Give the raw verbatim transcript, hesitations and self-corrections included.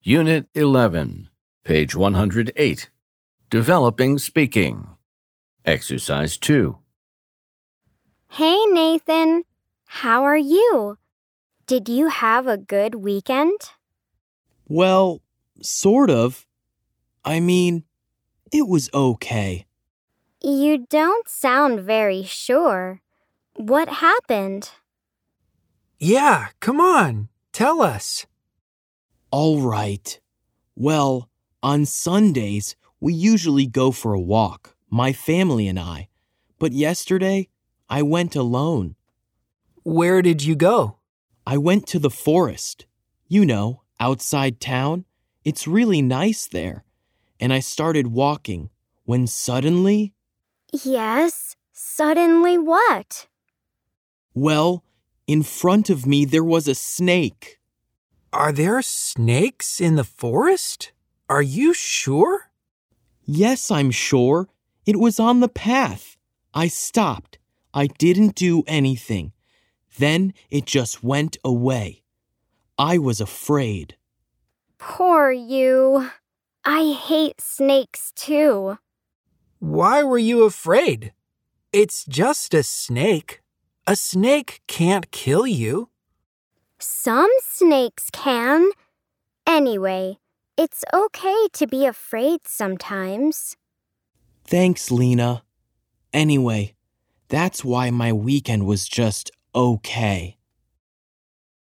Unit eleven, page one hundred eight. Developing Speaking. Exercise two. Hey, Nathan. How are you? Did you have a good weekend? Well, sort of. I mean, it was okay. You don't sound very sure. What happened? Yeah, come on. Tell us. All right. Well, on Sundays, we usually go for a walk, my family and I. But yesterday, I went alone. Where did you go? I went to the forest. You know, outside town. It's really nice there. And I started walking when suddenly... Yes, suddenly what? Well, in front of me there was a snake. Are there snakes in the forest? Are you sure? Yes, I'm sure. It was on the path. I stopped. I didn't do anything. Then it just went away. I was afraid. Poor you. I hate snakes too. Why were you afraid? It's just a snake. A snake can't kill you. Some snakes can. Anyway, it's okay to be afraid sometimes. Thanks, Lena. Anyway, that's why my weekend was just okay.